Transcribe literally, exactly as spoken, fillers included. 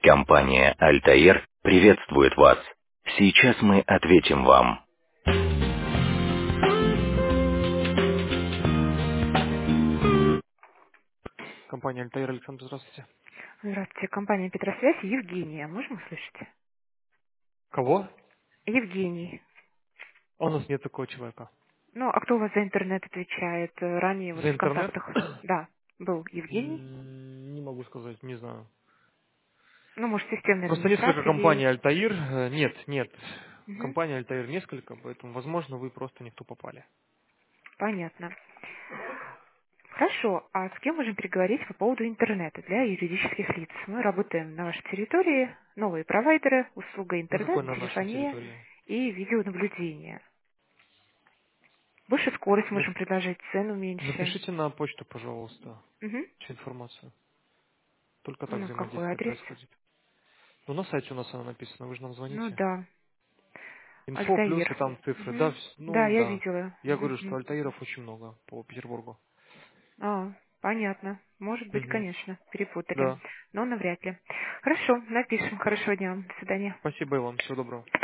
Компания «Альтаир» приветствует вас. Сейчас мы ответим вам. Компания «Альтаир», Александр, здравствуйте. Здравствуйте, компания Петросвязь, Евгения. Можно услышать? Кого? Евгений. А у нас нет такого человека. Ну, а кто у вас за интернет отвечает? Э, Ранее вот За в интернет? контактах. Да, был Евгений. М, Не могу сказать, не знаю. Ну, может, системный Просто несколько администратор компаний есть. «Альтаир». э, Нет, нет. Мгм. Компания «Альтаир» несколько, поэтому, возможно, вы просто не в ту попали. Понятно. Хорошо. А с кем можем переговорить по поводу интернета для юридических лиц? Мы работаем на вашей территории, новые провайдеры, услуга На какой интернет, на нашей телефония территории? и видеонаблюдение. Больше скорость Нап- можем предложить, цену меньше. Напишите на почту, пожалуйста, Мгм. всю информацию. Только так Ну, какой взаимодействие адрес? происходит. Ну, на сайте у нас она написана, вы же нам Ну звоните. да. Инфо плюс и Альтаир. там цифры. Да, Мгм. вс- Да, ну я да. видела. Я Мгм, говорю, что мгм. альтаиров очень много по Петербургу. А, понятно. Может быть, Мгм. конечно, перепутали. Да. Но навряд ли. Хорошо, напишем. Хорошего дня. До свидания. Спасибо и вам. Всего доброго.